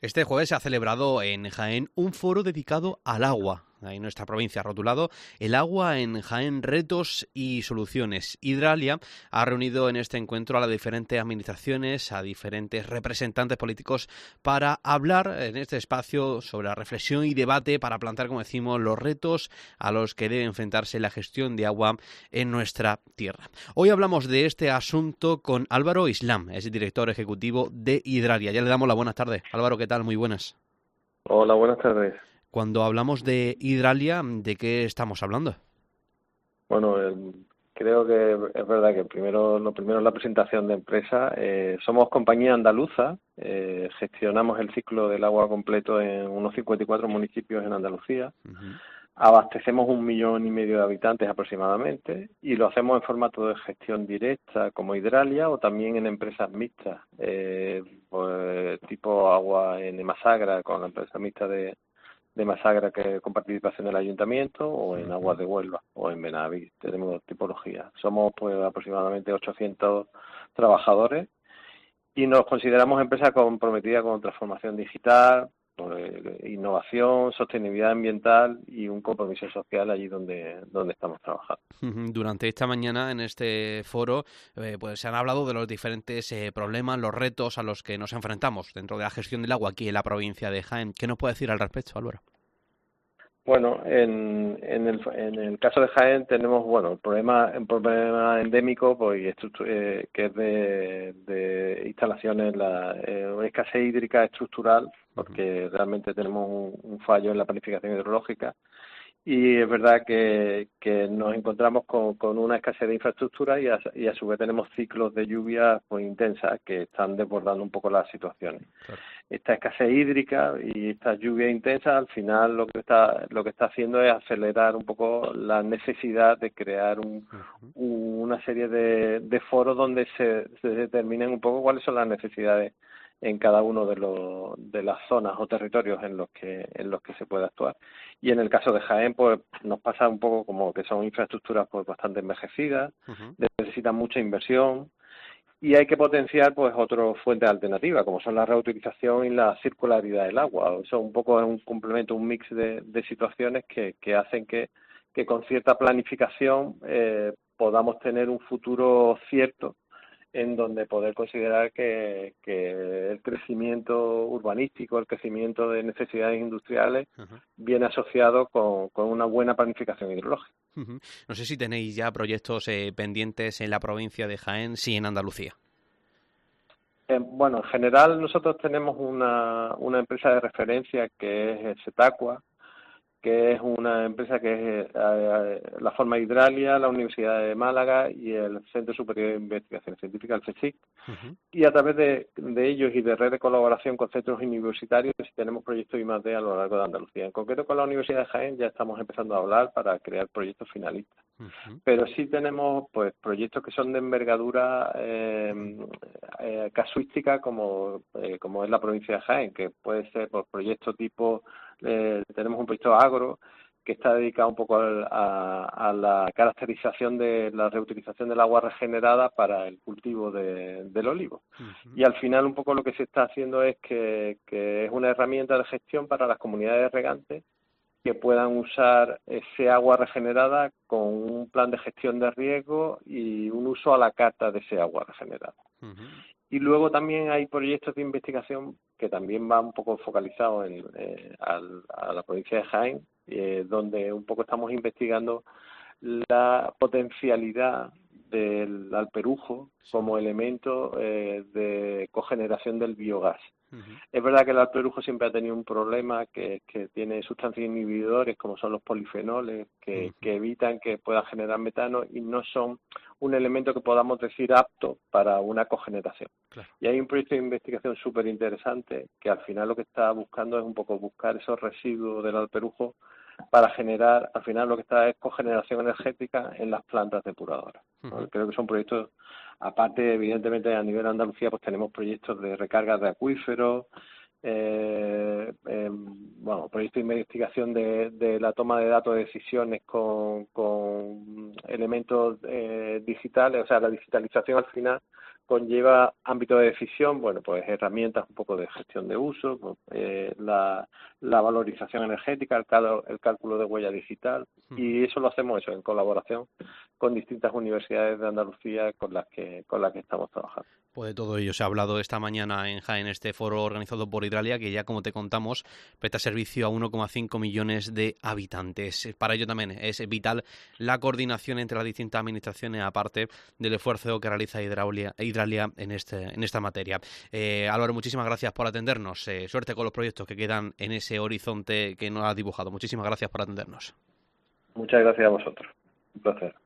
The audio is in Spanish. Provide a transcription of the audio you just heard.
Este jueves se ha celebrado en Jaén un foro dedicado al agua. En nuestra provincia, rotulado El agua en Jaén, retos y soluciones. Hidralia ha reunido en este encuentro a las diferentes administraciones, a diferentes representantes políticos para hablar en este espacio sobre la reflexión y debate para plantear, como decimos, los retos a los que debe enfrentarse la gestión de agua en nuestra tierra. Hoy hablamos de este asunto con Álvaro Islam, es el director ejecutivo de Hidralia. Ya le damos la buenas tardes. Álvaro, ¿qué tal? Muy buenas. Hola, buenas tardes. Cuando hablamos de Hidralia, ¿de qué estamos hablando? Bueno, creo que es verdad que lo primero es la presentación de empresa. Somos compañía andaluza, gestionamos el ciclo del agua completo en unos 54 municipios en Andalucía. Uh-huh. Abastecemos 1,5 millones de habitantes aproximadamente y lo hacemos en formato de gestión directa como Hidralia o también en empresas mixtas, pues, tipo agua en Masagra con la empresa mixta de Masagra que con participación del ayuntamiento o en Aguas de Huelva o en Benaví. Tenemos dos tipologías. Somos pues aproximadamente 800 trabajadores y nos consideramos empresa comprometida con transformación digital, innovación, sostenibilidad ambiental y un compromiso social allí donde estamos trabajando. Durante esta mañana en este foro pues se han hablado de los diferentes problemas, los retos a los que nos enfrentamos dentro de la gestión del agua aquí en la provincia de Jaén. ¿Qué nos puede decir al respecto, Álvaro? Bueno, en el caso de Jaén tenemos, bueno, un problema endémico, pues, que es de instalaciones, una escasez hídrica estructural, porque realmente tenemos un fallo en la planificación hidrológica. Y es verdad que nos encontramos con una escasez de infraestructura y a su vez tenemos ciclos de lluvia pues intensas que están desbordando un poco las situaciones. Claro. Esta escasez hídrica y esta lluvia intensa al final lo que está haciendo es acelerar un poco la necesidad de crear una serie de foros donde se determinen un poco cuáles son las necesidades en cada uno de las zonas o territorios en los que se puede actuar. Y en el caso de Jaén, pues nos pasa un poco como que son infraestructuras pues bastante envejecidas, necesitan mucha inversión y hay que potenciar pues otras fuentes alternativas, como son la reutilización y la circularidad del agua. Eso un poco es un complemento, un mix de situaciones que hacen que con cierta planificación podamos tener un futuro cierto en donde poder considerar que el crecimiento urbanístico, el crecimiento de necesidades industriales viene asociado con una buena planificación hidrológica. No sé si tenéis ya proyectos pendientes en la provincia de Jaén, sí en Andalucía. Bueno, en general nosotros tenemos una empresa de referencia que es Setacua, que es una empresa que es la forma Hidralia, la Universidad de Málaga y el Centro Superior de Investigación Científica, el CSIC. Y a través de ellos y de red de colaboración con centros universitarios tenemos proyectos I+D a lo largo de Andalucía. En concreto con la Universidad de Jaén ya estamos empezando a hablar para crear proyectos finalistas. Pero sí tenemos pues proyectos que son de envergadura casuística como es la provincia de Jaén, que puede ser por proyectos tipo, tenemos un proyecto agro que está dedicado un poco a la caracterización de la reutilización del agua regenerada para el cultivo del olivo. Y al final un poco lo que se está haciendo es que es una herramienta de gestión para las comunidades regantes que puedan usar ese agua regenerada con un plan de gestión de riesgo y un uso a la carta de ese agua regenerada. Y luego también hay proyectos de investigación que también van un poco focalizados a la provincia de Jaén, donde un poco estamos investigando la potencialidad del alperujo como elemento de cogeneración del biogás. Es verdad que el alperujo siempre ha tenido un problema que tiene sustancias inhibidores como son los polifenoles que evitan que pueda generar metano y no son un elemento que podamos decir apto para una cogeneración. Claro. Y hay un proyecto de investigación súper interesante que al final lo que está buscando es un poco buscar esos residuos del alperujo para generar, al final lo que está es cogeneración energética en las plantas depuradoras, ¿no? Creo que son proyectos, aparte evidentemente a nivel de Andalucía pues tenemos proyectos de recarga de acuíferos, proyectos de investigación de la toma de datos de decisiones con elementos digitales, o sea, la digitalización al final conlleva ámbito de decisión, bueno, pues herramientas un poco de gestión de uso, pues, la valorización energética, el cálculo de huella digital, y eso lo hacemos en colaboración con distintas universidades de Andalucía con las que estamos trabajando. Pues de todo ello se ha hablado esta mañana en Jaén, este foro organizado por Hidralia, que ya, como te contamos, presta servicio a 1,5 millones de habitantes. Para ello también es vital la coordinación entre las distintas administraciones, aparte del esfuerzo que realiza Hidralia en esta materia. Álvaro, muchísimas gracias por atendernos. Suerte con los proyectos que quedan en ese horizonte que nos has dibujado. Muchísimas gracias por atendernos. Muchas gracias a vosotros. Un placer.